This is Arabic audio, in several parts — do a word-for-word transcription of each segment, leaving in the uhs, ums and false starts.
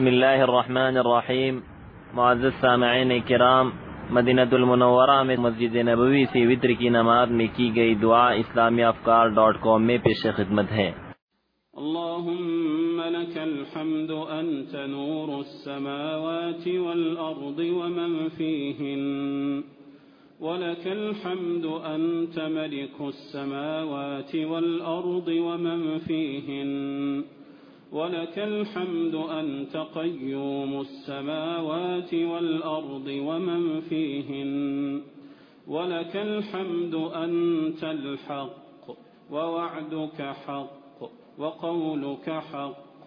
بسم الله الرحمن الرحیم. معزز سامعین کرام، مدینہ المنورہ میں مسجد نبوی سے وتر کی نماز میں کی گئی دعا اسلامی افکار ڈاٹ کام میں پیش خدمت ہے۔ اللهم لك الحمد أنت نور السماوات والأرض ومن فيهن، ولك الحمد أنت ملك السماوات والأرض ومن فيهن، ولك الحمد أنت قيوم السماوات والأرض ومن فيهن، ولك الحمد أنت الحق ووعدك حق وقولك حق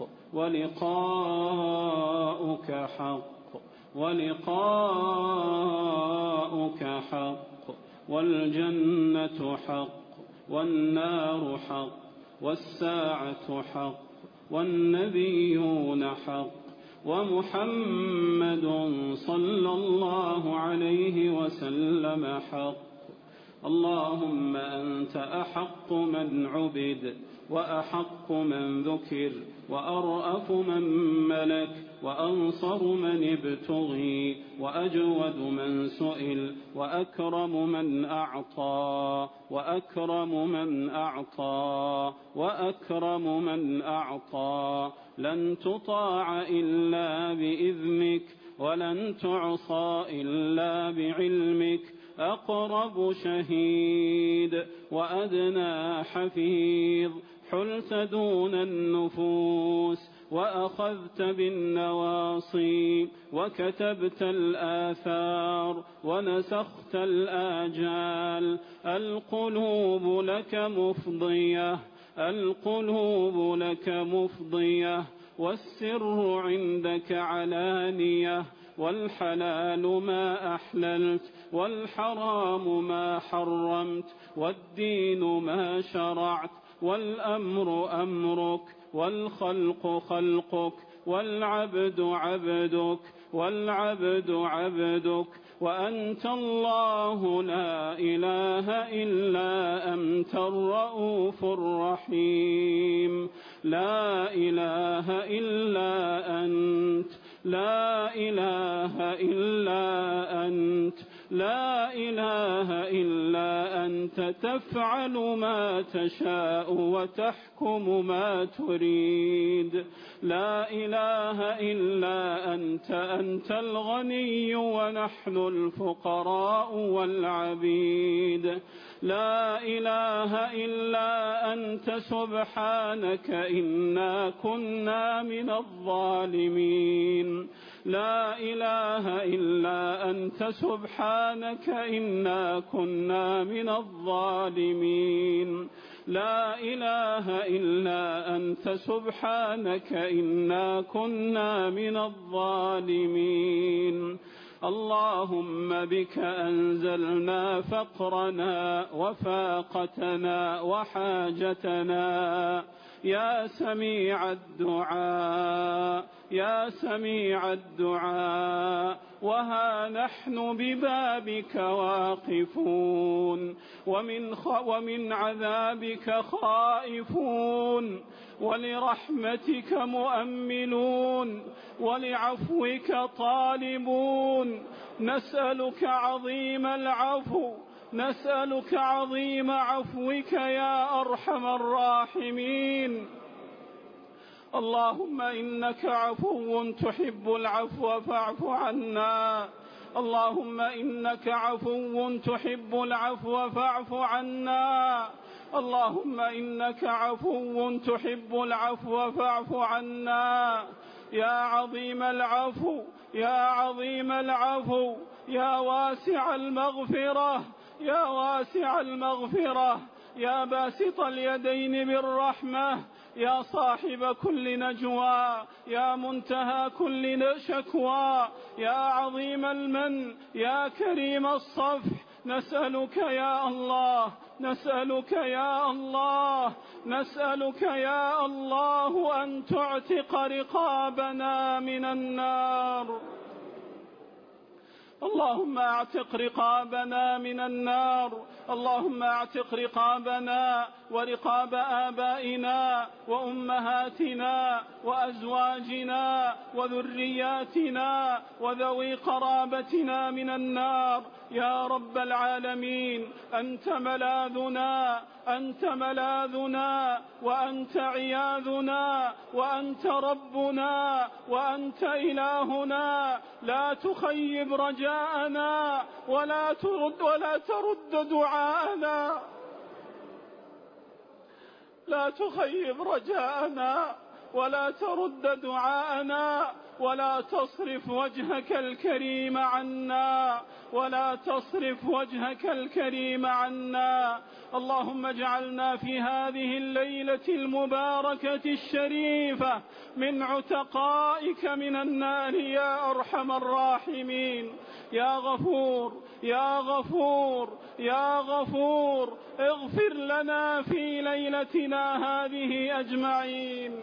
ولقاؤك حق ولقاؤك حق والجنة حق والنار حق والساعة حق والنبيون حق ومحمد صلى الله عليه وسلم حق. اللهم أنت أحق من عبد وأحق من ذكر وأرأف من ملك وأنصر من ابتغي وأجود من سئل وأكرم من أعطى وأكرم من أعطى وأكرم من أعطى. لن تطاع إلا بإذنك ولن تعصى إلا بعلمك. أقرب شهيد وأدنى حفيظ، حلت دون النفوس وأخذت بالنواصي وكتبت الآثار ونسخت الآجال. القلوب لك مفضية، القلوب لك مفضية، والسر عندك علانية، والحلال ما أحللت والحرام ما حرمت، والدين ما شرعت، والأمر أمرك، والخلق خلقك، والعبد عبدك، والعبد عبدك، وأنت الله لا إله إلا أنت الرؤوف الرحيم. لا إله إلا أنت، لا إله إلا أنت، لا إله إلا أنت، تفعل ما تشاء وتحكم ما تريد. لا إله إلا أنت، أنت الغني ونحن الفقراء والعبيد. لا إله إلا أنت، سبحانك إنا كنا من الظالمين. لا إله إلا أنت، سبحانك إنا كنا من الظالمين. لا إله إلا أنت، سبحانك إنا كنا من الظالمين. اللهم بك أنزلنا فقرنا وفاقتنا وحاجتنا، يا سميع الدعاء، يا سميع الدعاء. وها نحن ببابك واقفون، ومن, خ... ومن عذابك خائفون، ولرحمتك مؤملون، ولعفوك طالبون. نسألك عظيم العفو، نسألك عظيم عفوك يا أرحم الراحمين. اللهم إنك عفو تحب العفو فاعف عنا. اللهم إنك عفو تحب العفو فاعف عنا. اللهم إنك عفو تحب العفو فاعف عنا. يا عظيم العفو، يا عظيم العفو، يا واسع المغفرة، يا واسع المغفرة، يا باسط اليدين بالرحمة، يا صاحب كل نجوى، يا منتهى كل شكوى، يا عظيم المن، يا كريم الصفح. نسألك يا الله، نسألك يا الله، نسألك يا الله أن تعتق رقابنا من النار. اللهم اعتق رقابنا من النار، اللهم اعتق رقابنا ورقاب آبائنا وأمهاتنا وأزواجنا وذرياتنا وذوي قرابتنا من النار يا رب العالمين. أنت ملاذنا، أنت ملاذنا، وأنت عياذنا، وأنت ربنا، وأنت إلهنا. لا تخيب رجاءنا ولا ترد ولا ترد دعاءنا، لا تخيب رجاءنا ولا ترد دعاءنا، ولا تصرف وجهك الكريم عنا، ولا تصرف وجهك الكريم عنا. اللهم اجعلنا في هذه الليلة المباركة الشريفة من عتقائك من النار يا أرحم الراحمين. يا غفور يا غفور يا غفور، اغفر لنا في ليلتنا هذه أجمعين.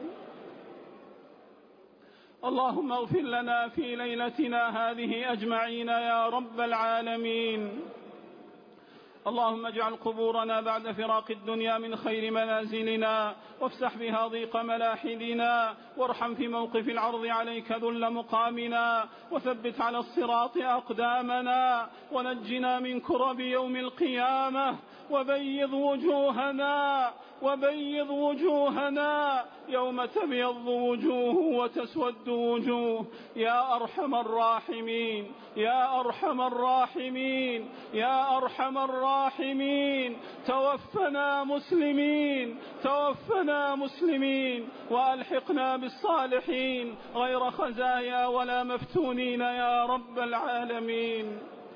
اللهم اغفر لنا في ليلتنا هذه أجمعين يا رب العالمين. اللهم اجعل قبورنا بعد فراق الدنيا من خير منازلنا، وافسح بها ضيق ملاحدنا، وارحم في موقف العرض عليك ذل مقامنا، وثبت على الصراط أقدامنا، ونجنا من كرب يوم القيامة، وبيض وجوهنا وبيض وجوهنا يوم تبيض وجوه وتسود وجوه يا أرحم الراحمين يا أرحم الراحمين يا أرحم الراحمين. توفنا مسلمين توفنا مسلمين وألحقنا بالصالحين غير خزايا ولا مفتونين يا رب العالمين.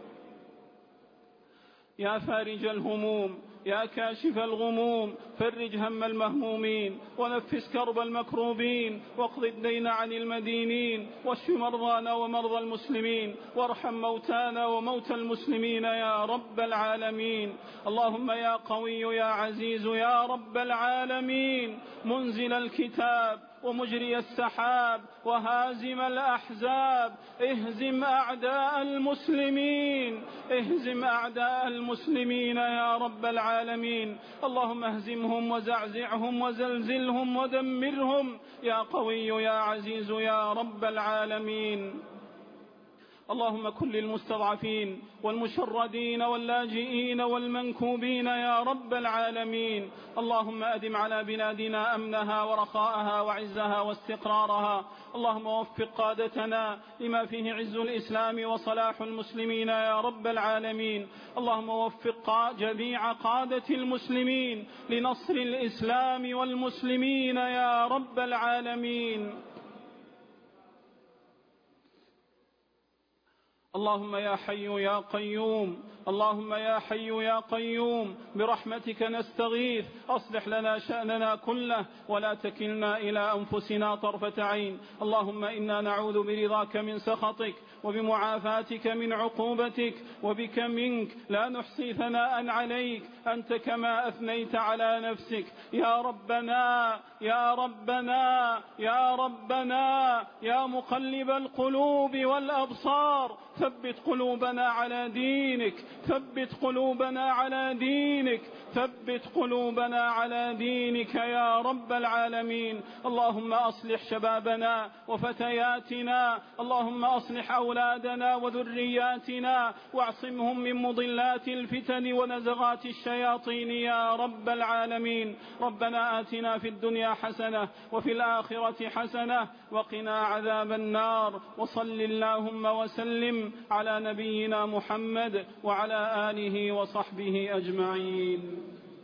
يا فارج الهموم يا كاشف الغموم، فرج هم المهمومين، ونفس كرب المكروبين، واقض الدين عن المدينين، واشف مرضانا ومرضى المسلمين، وارحم موتانا وموتى المسلمين يا رب العالمين. اللهم يا قوي يا عزيز يا رب العالمين، منزل الكتاب ومجري السحاب وهازم الأحزاب، اهزم أعداء المسلمين اهزم أعداء المسلمين يا رب العالمين. اللهم اهزمهم وزعزعهم وزلزلهم ودمرهم يا قوي يا عزيز يا رب العالمين. اللهم كن للمستضعفين والمشردين واللاجئين والمنكوبين يا رب العالمين. اللهم أدم على بلادنا أمنها ورخاءها وعزها واستقرارها. اللهم وفق قادتنا لما فيه عز الإسلام وصلاح المسلمين يا رب العالمين. اللهم وفق جميع قادة المسلمين لنصر الإسلام والمسلمين يا رب العالمين. اللهم يا حي يا قيوم اللهم يا حي يا قيوم برحمتك نستغيث، أصلح لنا شأننا كله ولا تكلنا إلى أنفسنا طرفة عين. اللهم إنا نعوذ برضاك من سخطك وبمعافاتك من عقوبتك، وبك منك لا نحصي ثناء عليك أنت كما أثنيت على نفسك. يا ربنا يا ربنا يا ربنا يا مقلب القلوب والأبصار، ثبت قلوبنا على دينك ثبت قلوبنا على دينك ثبت قلوبنا على دينك يا رب العالمين. اللهم أصلح شبابنا وفتياتنا، اللهم أصلح أولادنا وذرياتنا واعصمهم من مضلات الفتن ونزغات الشياطين يا رب العالمين. ربنا آتنا في الدنيا حسنة وفي الآخرة حسنة وقنا عذاب النار. وصل اللهم وسلم على نبينا محمد وعلى آله وصحبه أجمعين.